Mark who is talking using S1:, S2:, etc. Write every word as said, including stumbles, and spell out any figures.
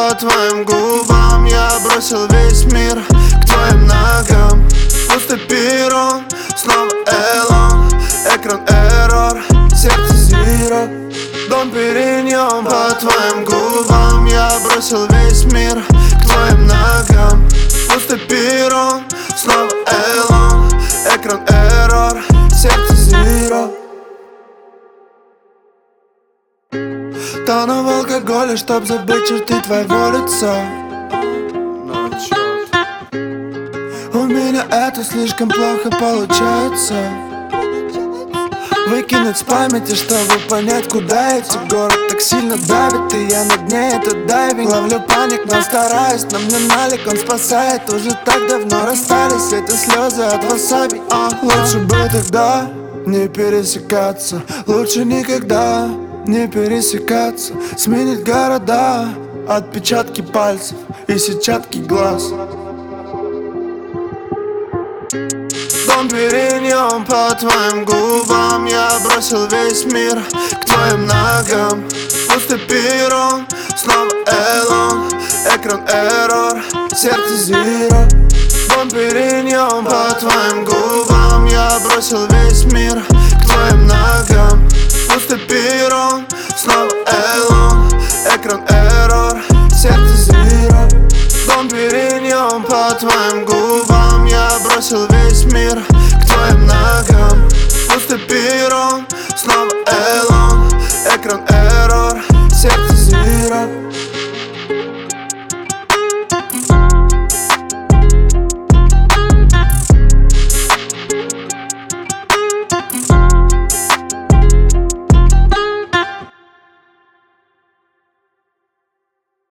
S1: по твоим губам. Я бросил весь мир к твоим ногам. Пустой перрон, снова Элон. Экран эррор, сердце зиро. Дом Периньон по твоим губам. Я бросил весь мир к твоим ногам. Пустой перрон, снова Элон. Экран эррор, сердце зиро. Тону в алкоголе, чтоб забыть черты твоего лица. Но черт, у меня это слишком плохо получается. Выкинуть с памяти, чтобы понять, куда идти. Город так сильно давит, и я на дне, это дайвинг. Ловлю паник, но стараюсь, но мне налик, он спасает. Уже так давно расстались, это слезы от васаби. а, Лучше бы тогда не пересекаться, лучше никогда не пересекаться. Сменить города, отпечатки пальцев и сетчатки глаз. Дом Периньон по твоим губам. Я бросил весь мир к твоим ногам. Пустой перрон, снова Элон. Экран эррор, сердце зиро. Дом Периньон по твоим губам. Я бросил весь мир к твоим ногам. Пустой перрон, снова Элон. Экран эррор.